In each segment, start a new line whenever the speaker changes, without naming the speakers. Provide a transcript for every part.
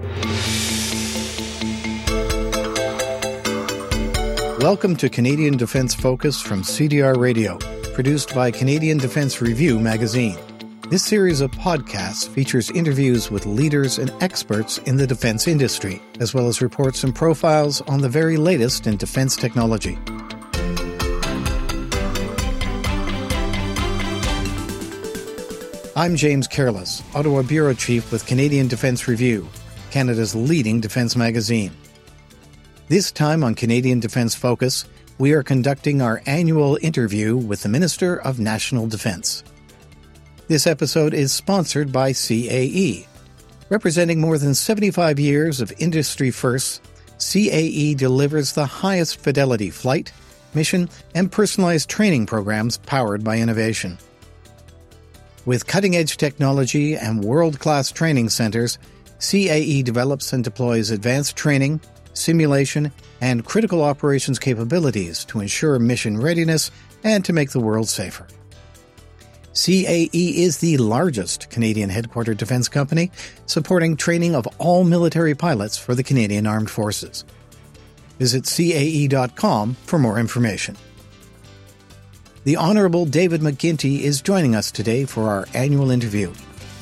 Welcome to Canadian Defence Focus from CDR Radio, produced by Canadian Defence Review magazine. This series of podcasts features interviews with leaders and experts in the defence industry, as well as reports and profiles on the very latest in defence technology. I'm James Careless, Ottawa Bureau Chief with Canadian Defence Review, Canada's leading defence magazine. This time on Canadian Defence Focus, we are conducting our annual interview with the Minister of National Defence. This episode is sponsored by CAE. Representing more than 75 years of industry firsts, CAE delivers the highest fidelity flight, mission, and personalized training programs powered by innovation. With cutting-edge technology and world-class training centers, CAE develops and deploys advanced training, simulation, and critical operations capabilities to ensure mission readiness and to make the world safer. CAE is the largest Canadian headquartered defence company, supporting training of all military pilots for the Canadian Armed Forces. Visit CAE.com for more information. The Honourable David McGuinty is joining us today for our annual interview.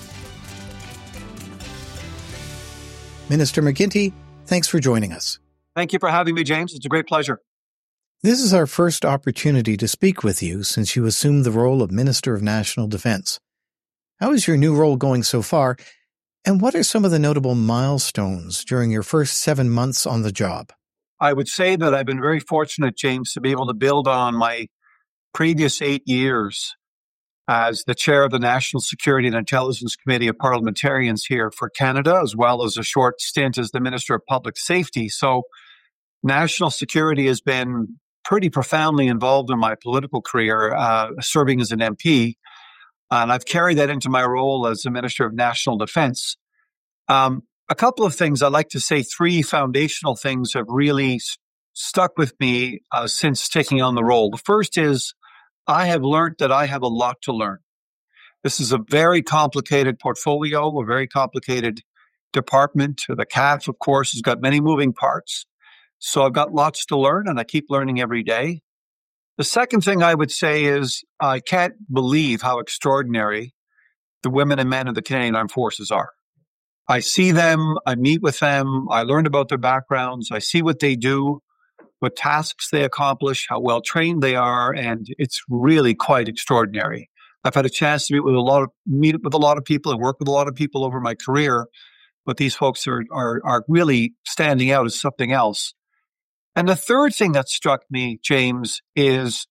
Minister McGuinty, thanks for joining us.
Thank you for having me, James. It's a great pleasure.
This is our first opportunity to speak with you since you assumed the role of Minister of National Defence. How is your new role going so far, and what are some of the notable milestones during your first 7 months on the job?
I would say that I've been very fortunate, James, to be able to build on my previous 8 years as the chair of the National Security and Intelligence Committee of Parliamentarians here for Canada, as well as a short stint as the Minister of Public Safety. So national security has been pretty profoundly involved in my political career, serving as an MP. And I've carried that into my role as the Minister of National Defence. A couple of things I'd like to say, three foundational things have really stuck with me since taking on the role. The first is I have learned that I have a lot to learn. This is a very complicated portfolio, a very complicated department. The CAF, of course, has got many moving parts. So I've got lots to learn, and I keep learning every day. The second thing I would say is I can't believe how extraordinary the women and men of the Canadian Armed Forces are. I see them, I meet with them, I learn about their backgrounds, I see what they do, what tasks they accomplish, how well trained they are, and it's really quite extraordinary. I've had a chance to meet with a lot of people and work with a lot of people over my career, but these folks are really standing out as something else. And the third thing that struck me, James, is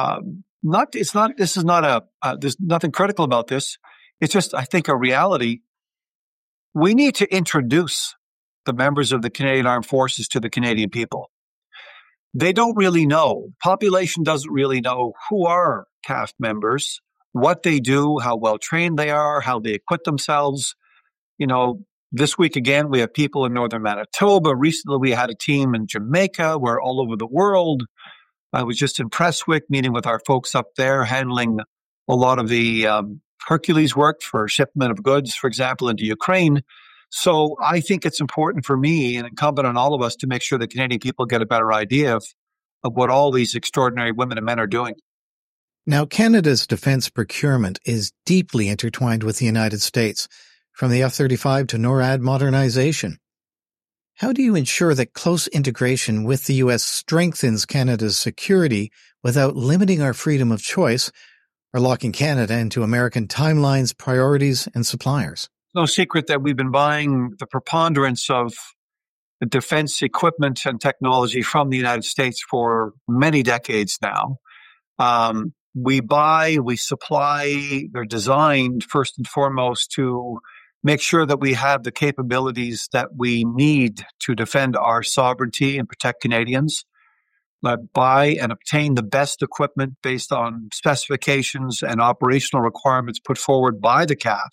there's nothing critical about this. It's just, I think, a reality. We need to introduce the members of the Canadian Armed Forces to the Canadian people. They don't really know. Population doesn't really know who are CAF members, what they do, how well trained they are, how they equip themselves. You know, this week again, we have people in northern Manitoba. Recently, we had a team in Jamaica. We're all over the world. I was just in Prestwick meeting with our folks up there, handling a lot of the Hercules work for shipment of goods, for example, into Ukraine. So I think it's important for me and incumbent on all of us to make sure the Canadian people get a better idea of what all these extraordinary women and men are doing.
Now, Canada's defence procurement is deeply intertwined with the United States, from the F-35 to NORAD modernization. How do you ensure that close integration with the U.S. strengthens Canada's security without limiting our freedom of choice or locking Canada into American timelines, priorities, and suppliers?
No secret that we've been buying the preponderance of the defense equipment and technology from the United States for many decades now. We buy, we supply, they're designed first and foremost to make sure that we have the capabilities that we need to defend our sovereignty and protect Canadians. Buy and obtain the best equipment based on specifications and operational requirements put forward by the CAF.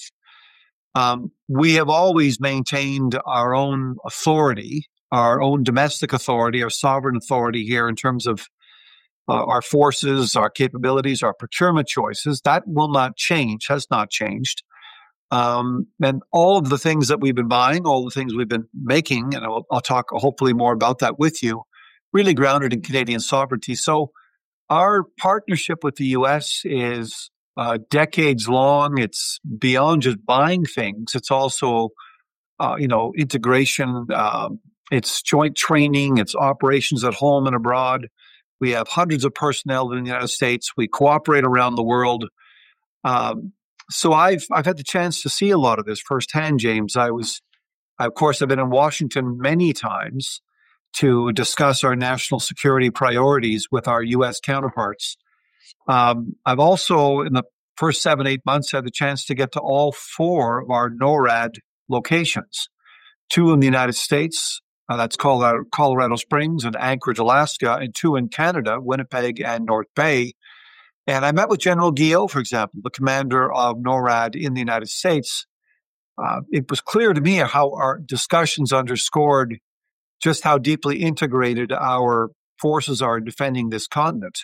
We have always maintained our own authority, our own domestic authority, our sovereign authority here in terms of our forces, our capabilities, our procurement choices. That will not change, has not changed. And all of the things that we've been buying, all the things we've been making, and I'll talk hopefully more about that with you, really grounded in Canadian sovereignty. So our partnership with the U.S. is decades long. It's beyond just buying things. It's also, integration. It's joint training. It's operations at home and abroad. We have hundreds of personnel in the United States. We cooperate around the world. So I've had the chance to see a lot of this firsthand, James. I've been in Washington many times to discuss our national security priorities with our U.S. counterparts. I've also, in the first 7-8 months, had the chance to get to all 4 of our NORAD locations, 2 in the United States, that's Colorado Springs and Anchorage, Alaska, and 2 in Canada, Winnipeg and North Bay. And I met with General Guillot, for example, the commander of NORAD in the United States. It was clear to me how our discussions underscored just how deeply integrated our forces are in defending this continent.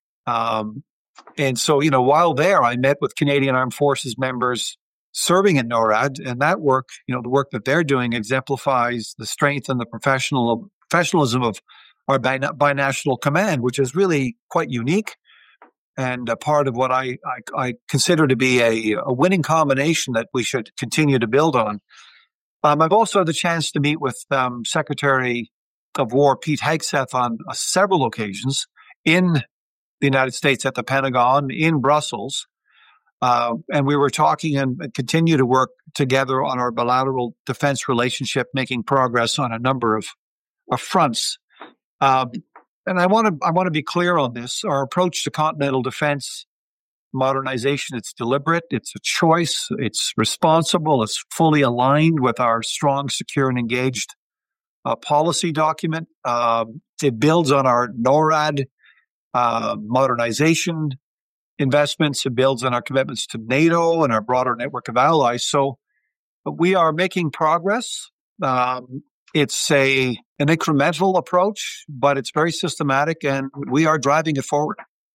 And so, while there, I met with Canadian Armed Forces members serving in NORAD, and that work, the work that they're doing exemplifies the strength and the professionalism of our binational command, which is really quite unique and a part of what I consider to be a winning combination that we should continue to build on. I've also had the chance to meet with Secretary of War Pete Hegseth on several occasions in the United States at the Pentagon, in Brussels. And we were talking and continue to work together on our bilateral defense relationship, making progress on a number of fronts. And I want to be clear on this. Our approach to continental defense modernization, it's deliberate, it's a choice, it's responsible, it's fully aligned with our strong, secure, and engaged policy document. It builds on our NORAD modernization investments. It builds on our commitments to NATO and our broader network of allies. So we are making progress. It's an incremental approach, but it's very systematic, and we are driving it forward.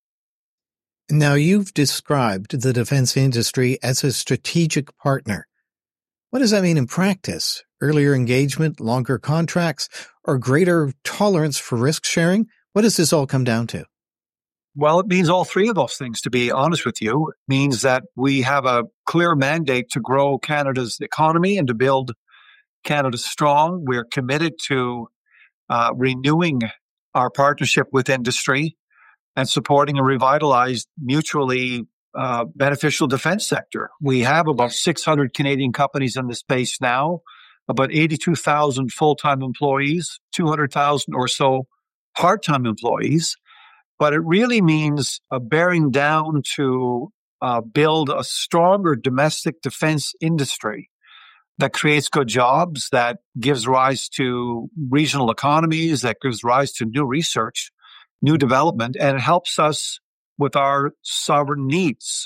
Now, you've described the defense industry as a strategic partner. What does that mean in practice? Earlier engagement, longer contracts, or greater tolerance for risk sharing? What does this all come down to?
Well, it means all 3 of those things, to be honest with you. It means that we have a clear mandate to grow Canada's economy and to build Canada strong. We're committed to renewing our partnership with industry and supporting a revitalized, mutually beneficial defense sector. We have about 600 Canadian companies in the space now, about 82,000 full-time employees, 200,000 or so part-time employees. But it really means bearing down to build a stronger domestic defense industry that creates good jobs, that gives rise to regional economies, that gives rise to new research, new development, and it helps us with our sovereign needs.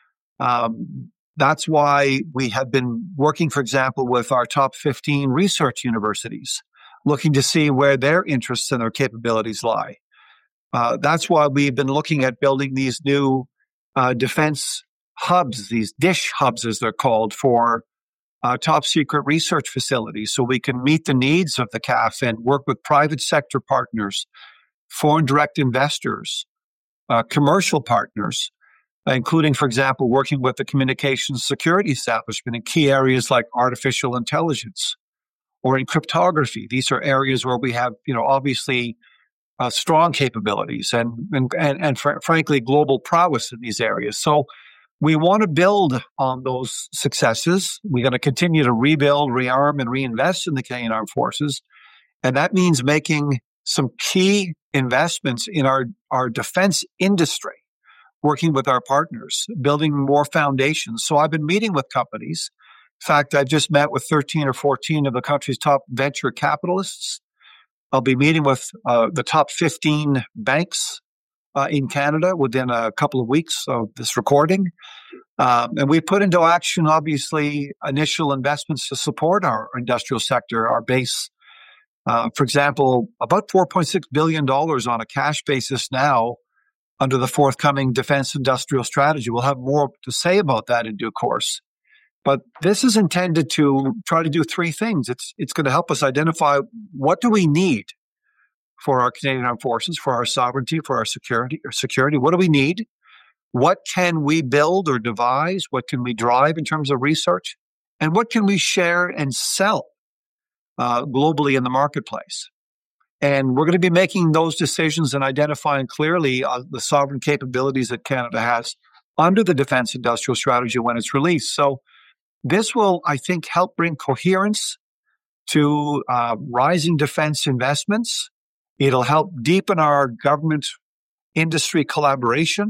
That's why we have been working, for example, with our top 15 research universities, looking to see where their interests and their capabilities lie. That's why we've been looking at building these new defense hubs, these DISH hubs as they're called, for top secret research facilities, so we can meet the needs of the CAF and work with private sector partners, foreign direct investors, commercial partners, including, for example, working with the communications security establishment in key areas like artificial intelligence or in cryptography. These are areas where we have, obviously strong capabilities and frankly, global prowess in these areas. So we want to build on those successes. We're going to continue to rebuild, rearm, and reinvest in the Canadian Armed Forces. And that means making some key investments in our defense industry, working with our partners, building more foundations. So I've been meeting with companies. In fact, I've just met with 13 or 14 of the country's top venture capitalists. I'll be meeting with the top 15 banks in Canada within a couple of weeks of this recording. And we put into action, obviously, initial investments to support our industrial sector, our base. For example, about $4.6 billion on a cash basis now under the forthcoming defense industrial strategy. We'll have more to say about that in due course. But this is intended to try to do three things. It's going to help us identify what do we need for our Canadian Armed Forces, for our sovereignty, for our security. What do we need? What can we build or devise? What can we drive in terms of research? And what can we share and sell globally in the marketplace? And we're going to be making those decisions and identifying clearly the sovereign capabilities that Canada has under the Defence Industrial Strategy when it's released. So this will, I think, help bring coherence to rising defense investments. It'll help deepen our government industry collaboration,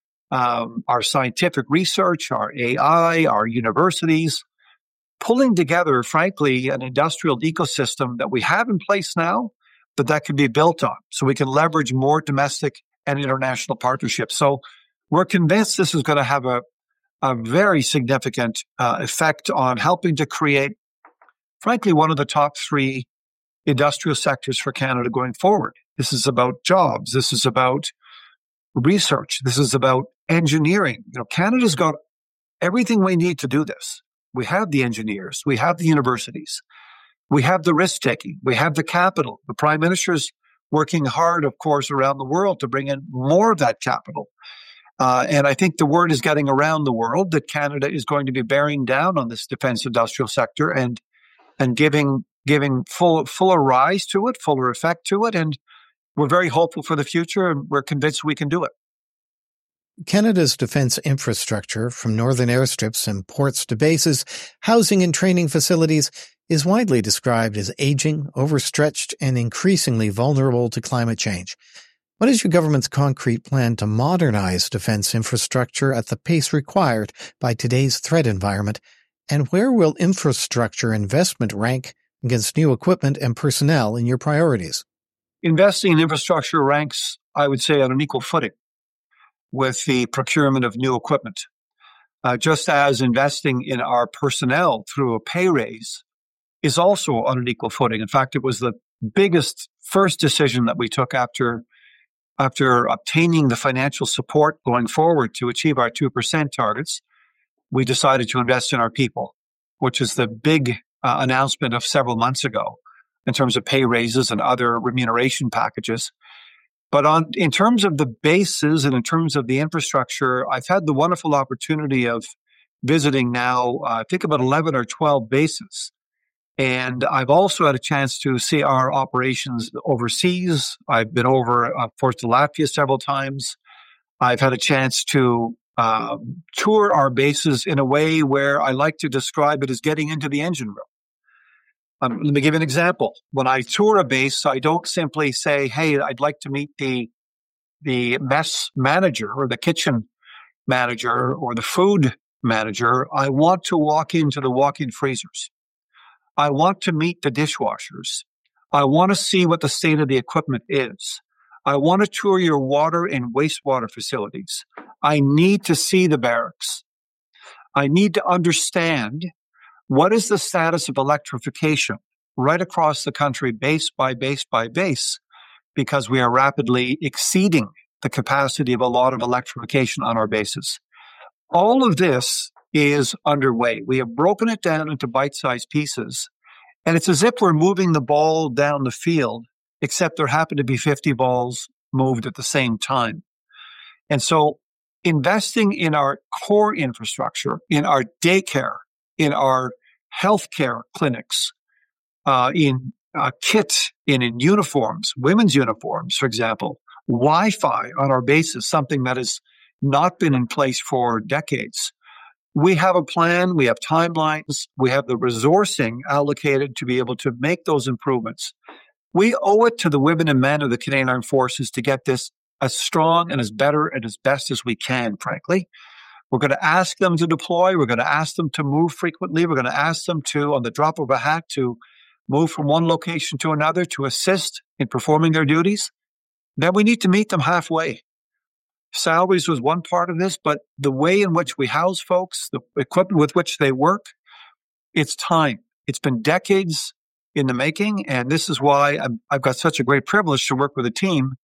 our scientific research, our AI, our universities, pulling together, frankly, an industrial ecosystem that we have in place now, but that can be built on so we can leverage more domestic and international partnerships. So we're convinced this is going to have a very significant effect on helping to create, frankly, one of the top three industrial sectors for Canada going forward. This is about jobs. This is about research. This is about engineering. Canada's got everything we need to do this. We have the engineers. We have the universities. We have the risk-taking. We have the capital. The Prime Minister's working hard, of course, around the world to bring in more of that capital. And I think the word is getting around the world that Canada is going to be bearing down on this defense industrial sector and giving fuller rise to it, fuller effect to it. And we're very hopeful for the future, and we're convinced we can do it.
Canada's defense infrastructure, from northern airstrips and ports to bases, housing and training facilities, is widely described as aging, overstretched, and increasingly vulnerable to climate change. What is your government's concrete plan to modernize defense infrastructure at the pace required by today's threat environment, and where will infrastructure investment rank against new equipment and personnel in your priorities?
Investing in infrastructure ranks, I would say, on an equal footing with the procurement of new equipment. Just as investing in our personnel through a pay raise is also on an equal footing. In fact, it was the biggest first decision that we took after obtaining the financial support going forward to achieve our 2% targets. We decided to invest in our people, which is the big announcement of several months ago in terms of pay raises and other remuneration packages. But in terms of the bases and in terms of the infrastructure, I've had the wonderful opportunity of visiting now, I think about 11 or 12 bases. And I've also had a chance to see our operations overseas. I've been over, of course, to Latvia several times. I've had a chance to tour our bases in a way where I like to describe it as getting into the engine room. Let me give you an example. When I tour a base, I don't simply say, hey, I'd like to meet the mess manager or the kitchen manager or the food manager. I want to walk into the walk-in freezers. I want to meet the dishwashers. I want to see what the state of the equipment is. I want to tour your water and wastewater facilities. I need to see the barracks. I need to understand what is the status of electrification right across the country, base by base by base, because we are rapidly exceeding the capacity of a lot of electrification on our bases. All of this is underway. We have broken it down into bite-sized pieces, and it's as if we're moving the ball down the field, except there happen to be 50 balls moved at the same time. And so investing in our core infrastructure, in our daycare, in our healthcare clinics, in kit, in uniforms, women's uniforms, for example, Wi-Fi on our bases, something that has not been in place for decades. We have a plan, we have timelines, we have the resourcing allocated to be able to make those improvements. We owe it to the women and men of the Canadian Armed Forces to get this as strong and as better and as best as we can, frankly. We're going to ask them to deploy. We're going to ask them to move frequently. We're going to ask them to, on the drop of a hat, to move from one location to another to assist in performing their duties. Then we need to meet them halfway. Salaries was one part of this, but the way in which we house folks, the equipment with which they work, it's time. It's been decades in the making, and this is why I've got such a great privilege to work with a team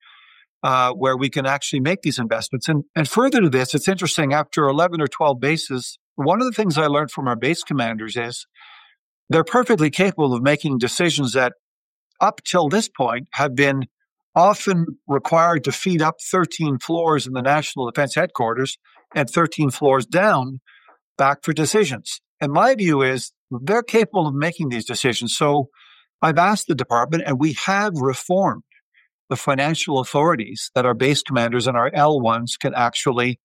where we can actually make these investments. And further to this, it's interesting, after 11 or 12 bases, one of the things I learned from our base commanders is they're perfectly capable of making decisions that up till this point have been often required to feed up 13 floors in the National Defense Headquarters and 13 floors down back for decisions. And my view is they're capable of making these decisions. So I've asked the department, and we have reformed the financial authorities that our base commanders and our L1s can actually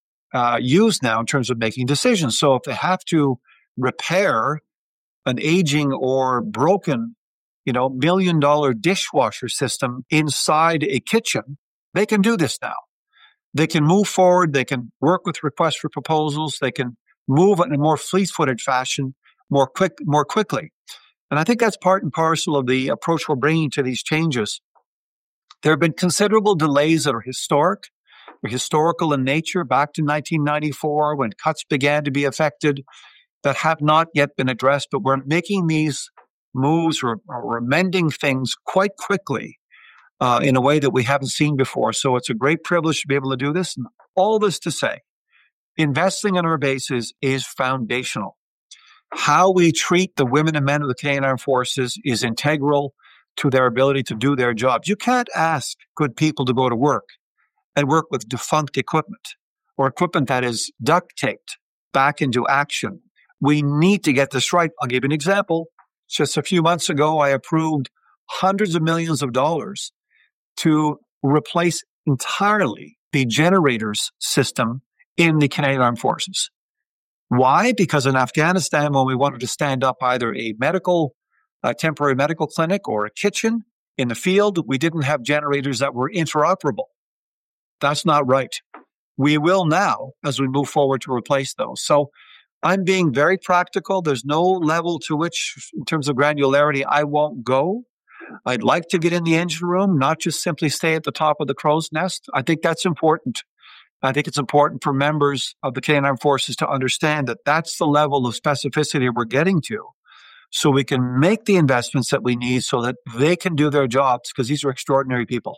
use now in terms of making decisions. So if they have to repair an aging or broken, $1 million dishwasher system inside a kitchen, they can do this now. They can move forward. They can work with requests for proposals. They can move in a more fleet-footed fashion more quickly. And I think that's part and parcel of the approach we're bringing to these changes. There have been considerable delays that are historic. They're historical in nature back to 1994 when cuts began to be affected that have not yet been addressed, but we're making these moves or amending things quite quickly in a way that we haven't seen before. So it's a great privilege to be able to do this. And all this to say, investing in our bases is foundational. How we treat the women and men of the Canadian Armed Forces is integral to their ability to do their jobs. You can't ask good people to go to work and work with defunct equipment or equipment that is duct taped back into action. We need to get this right. I'll give you an example. Just a few months ago, I approved hundreds of millions of dollars to replace entirely the generators system in the Canadian Armed Forces. Why? Because in Afghanistan, when we wanted to stand up either a temporary medical clinic or a kitchen in the field, we didn't have generators that were interoperable. That's not right. We will now as we move forward to replace those. So I'm being very practical. There's no level to which, in terms of granularity, I won't go. I'd like to get in the engine room, not just simply stay at the top of the crow's nest. I think that's important. I think it's important for members of the Canadian Armed Forces to understand that that's the level of specificity we're getting to, so we can make the investments that we need so that they can do their jobs, because these are extraordinary people.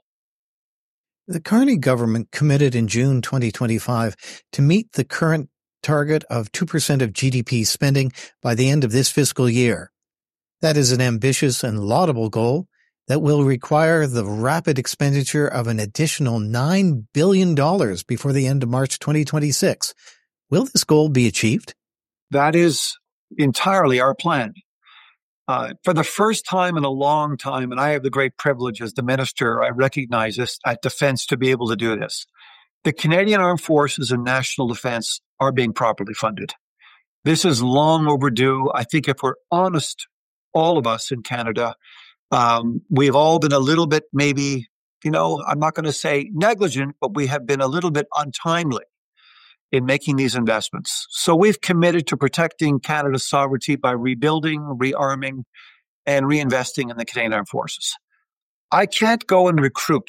The Carney government committed in June 2025 to meet the current target of 2% of GDP spending by the end of this fiscal year. That is an ambitious and laudable goal that will require the rapid expenditure of an additional $9 billion before the end of March 2026. Will this goal be achieved?
That is entirely our plan. For the first time in a long time, and I have the great privilege as the minister, I recognize this at Defense to be able to do this. The Canadian Armed Forces and National Defense are being properly funded. This is long overdue. I think if we're honest, all of us in Canada, we've all been a little bit maybe, I'm not going to say negligent, but we have been a little bit untimely in making these investments. So we've committed to protecting Canada's sovereignty by rebuilding, rearming, and reinvesting in the Canadian Armed Forces. I can't go and recruit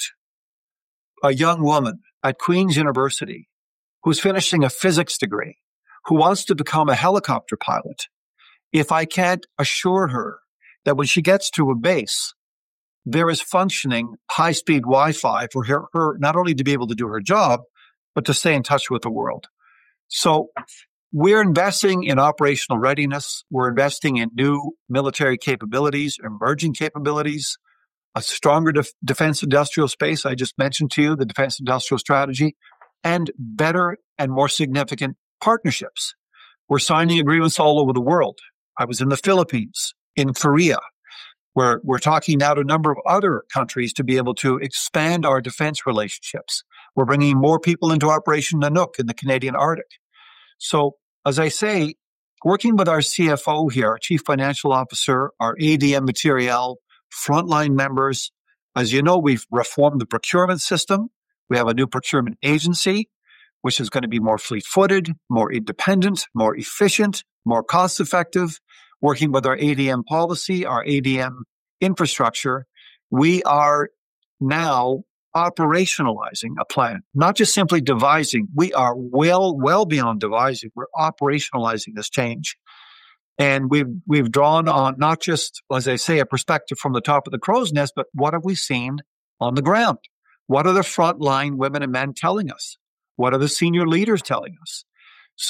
a young woman at Queen's University who's finishing a physics degree, who wants to become a helicopter pilot, if I can't assure her that when she gets to a base, there is functioning high-speed Wi-Fi for her not only to be able to do her job, but to stay in touch with the world. So we're investing in operational readiness. We're investing in new military capabilities, emerging capabilities, a stronger defense industrial space. I just mentioned to you the defense industrial strategy, and better and more significant partnerships. We're signing agreements all over the world. I was in the Philippines, in Korea. We're talking now to a number of other countries to be able to expand our defense relationships. We're bringing more people into Operation Nanook in the Canadian Arctic. So, as I say, working with our CFO here, our Chief Financial Officer, our ADM Materiel, frontline members, as you know, we've reformed the procurement system. We have a new procurement agency, which is going to be more fleet-footed, more independent, more efficient, more cost-effective. Working with our ADM policy, our ADM infrastructure, we are now operationalizing a plan, not just simply devising. We are well beyond devising. We're operationalizing this change. And we've drawn on not just, as I say, a perspective from the top of the crow's nest, but what have we seen on the ground? What are the frontline women and men telling us? What are the senior leaders telling us? So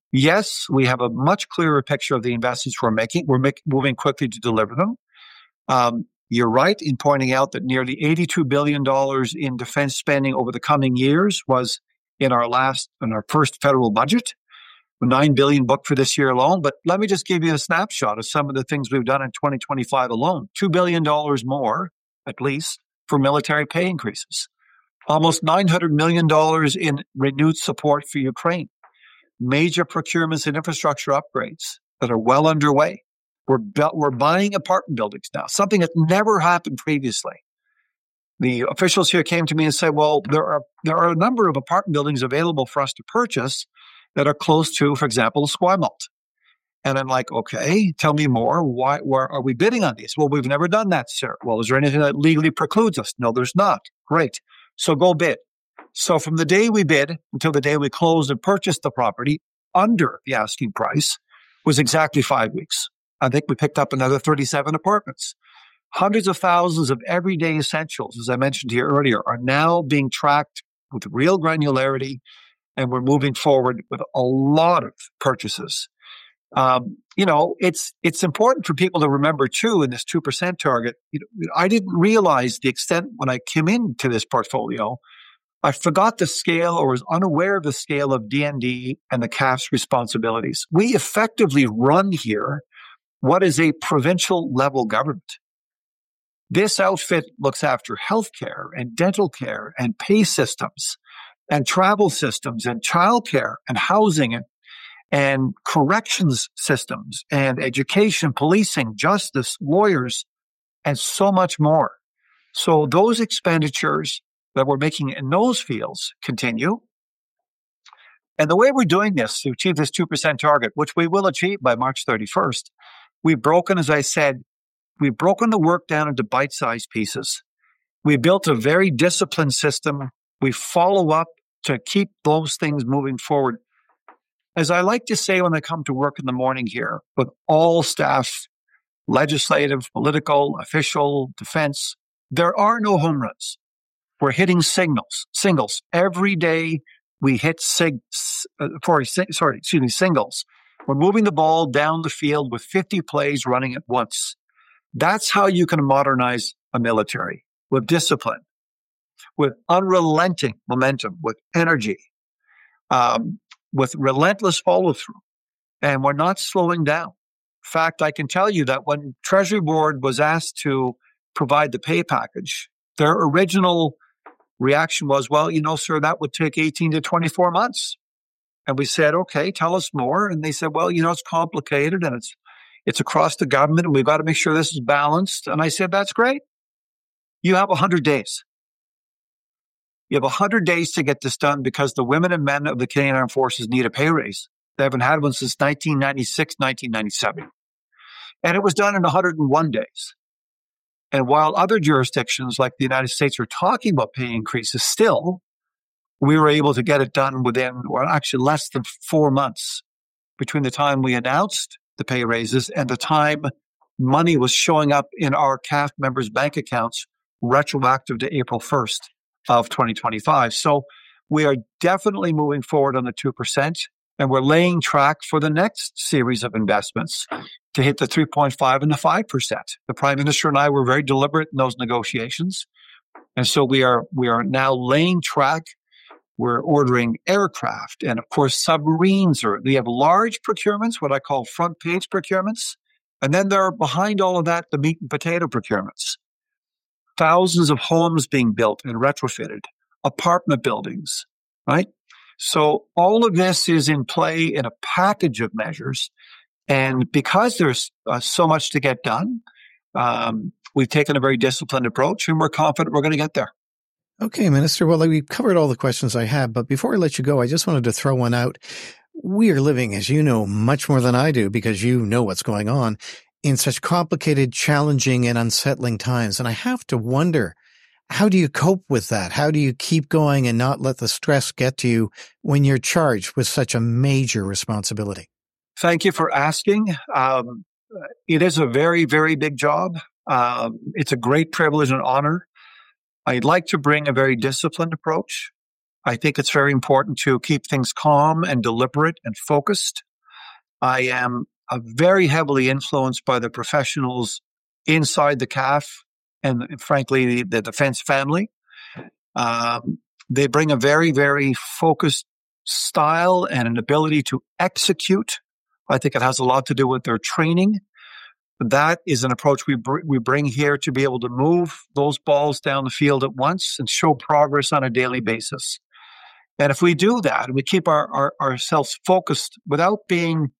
Yes, we have a much clearer picture of the investments we're making. We're moving quickly to deliver them. You're right in pointing out that nearly $82 billion in defense spending over the coming years was in our first federal budget. $9 billion booked for this year alone. But let me just give you a snapshot of some of the things we've done in 2025 alone. $2 billion more, at least, for military pay increases. Almost $900 million in renewed support for Ukraine. Major procurements and infrastructure upgrades that are well underway. We're buying apartment buildings now, something that never happened previously. The officials here came to me and said, well, there are a number of apartment buildings available for us to purchase that are close to, for example, Esquimalt. And I'm like, okay, tell me more. Where are we bidding on these? Well, we've never done that, sir. Well, is there anything that legally precludes us? No, there's not. Great. So go bid. So from the day we bid until the day we closed and purchased the property under the asking price was exactly 5 weeks. I think we picked up another 37 apartments. Hundreds of thousands of everyday essentials, as I mentioned here earlier, are now being tracked with real granularity, and we're moving forward with a lot of purchases. It's important for people to remember too, in this 2% target, I didn't realize the extent when I came into this portfolio. I forgot the scale or was unaware of the scale of DND and the CAF's responsibilities. We effectively run here what is a provincial level government. This outfit looks after healthcare and dental care and pay systems and travel systems and childcare and housing and corrections systems and education, policing, justice, lawyers, and so much more. So those expenditures that we're making in those fields continue. And the way we're doing this to achieve this 2% target, which we will achieve by March 31st, we've broken, as I said, we've broken the work down into bite-sized pieces. We built a very disciplined system. We follow up to keep those things moving forward. As I like to say when I come to work in the morning here, with all staff, legislative, political, official, defense, there are no home runs. We're hitting singles. Every day we hit singles. We're moving the ball down the field with 50 plays running at once. That's how you can modernize a military, with discipline, with unrelenting momentum, with energy, with relentless follow-through. And we're not slowing down. In fact, I can tell you that when Treasury Board was asked to provide the pay package, their original reaction was, well, sir, that would take 18 to 24 months. And we said, okay, tell us more. And they said, well, it's complicated and it's across the government and we've got to make sure this is balanced. And I said, that's great. You have 100 days. You have 100 days to get this done because the women and men of the Canadian Armed Forces need a pay raise. They haven't had one since 1996, 1997. And it was done in 101 days. And while other jurisdictions like the United States are talking about pay increases still, we were able to get it done within, or actually less than 4 months between the time we announced the pay raises and the time money was showing up in our CAF members' bank accounts retroactive to April 1st of 2025. So we are definitely moving forward on the 2%, and we're laying track for the next series of investments to hit the 3.5 and the 5%. The Prime Minister and I were very deliberate in those negotiations. And so we are now laying track. We're ordering aircraft and, of course, submarines. We have large procurements, what I call front page procurements. And then there are behind all of that, the meat and potato procurements. Thousands of homes being built and retrofitted, apartment buildings, right? So all of this is in play in a package of measures. And because there's so much to get done, we've taken a very disciplined approach and we're confident we're going to get there.
Okay, Minister. Well, we've covered all the questions I had, but before I let you go, I just wanted to throw one out. We are living, as you know, much more than I do because you know what's going on, in such complicated, challenging, and unsettling times. And I have to wonder, how do you cope with that? How do you keep going and not let the stress get to you when you're charged with such a major responsibility?
Thank you for asking. It is a very, very big job. It's a great privilege and honor. I'd like to bring a very disciplined approach. I think it's very important to keep things calm and deliberate and focused. I am very heavily influenced by the professionals inside the CAF and, frankly, the defense family. They bring a very, very focused style and an ability to execute. I think it has a lot to do with their training. That is an approach we bring here to be able to move those balls down the field at once and show progress on a daily basis. And if we do that, and we keep ourselves focused without being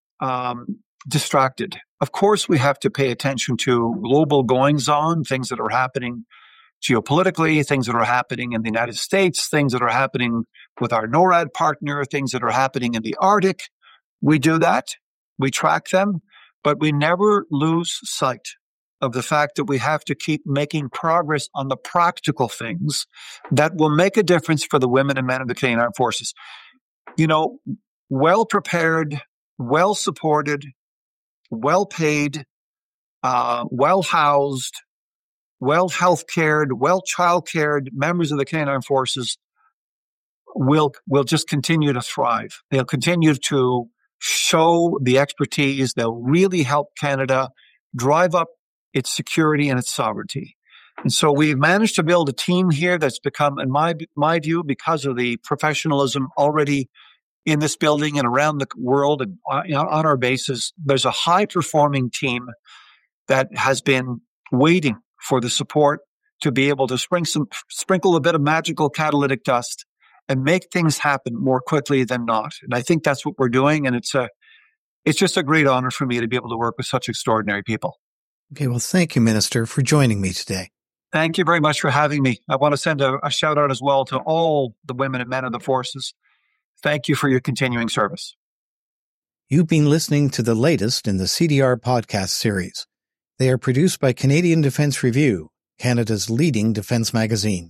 distracted, of course we have to pay attention to global goings-on, things that are happening geopolitically, things that are happening in the United States, things that are happening with our NORAD partner, things that are happening in the Arctic. We do that. We track them, but we never lose sight of the fact that we have to keep making progress on the practical things that will make a difference for the women and men of the Canadian Armed Forces. You know, well prepared, well supported, well paid, well housed, well health cared, well child cared members of the Canadian Armed Forces will just continue to thrive. They'll continue to show the expertise. They'll really help Canada drive up its security and its sovereignty. And so we've managed to build a team here that's become, in my view, because of the professionalism already in this building and around the world and on our bases, there's a high-performing team that has been waiting for the support to be able to sprinkle a bit of magical catalytic dust and make things happen more quickly than not. And I think that's what we're doing. And it's just a great honor for me to be able to work with such extraordinary people.
Okay, well, thank you, Minister, for joining me today.
Thank you very much for having me. I want to send a shout out as well to all the women and men of the forces. Thank you for your continuing service.
You've been listening to the latest in the CDR podcast series. They are produced by Canadian Defence Review, Canada's leading defence magazine.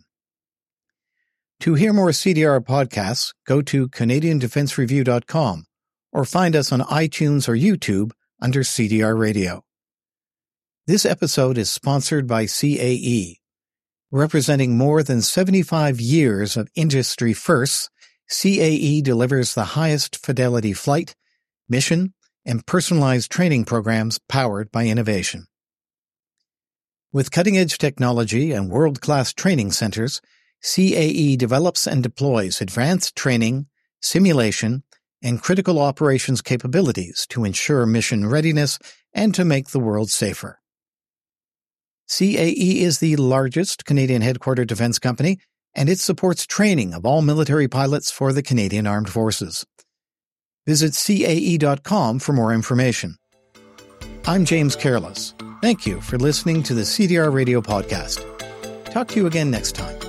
To hear more CDR podcasts, go to CanadianDefenseReview.com or find us on iTunes or YouTube under CDR Radio. This episode is sponsored by CAE. Representing more than 75 years of industry firsts, CAE delivers the highest fidelity flight, mission, and personalized training programs powered by innovation. With cutting-edge technology and world-class training centers, CAE develops and deploys advanced training, simulation, and critical operations capabilities to ensure mission readiness and to make the world safer. CAE is the largest Canadian headquartered defense company, and it supports training of all military pilots for the Canadian Armed Forces. Visit CAE.com for more information. I'm James Careless. Thank you for listening to the CDR Radio podcast. Talk to you again next time.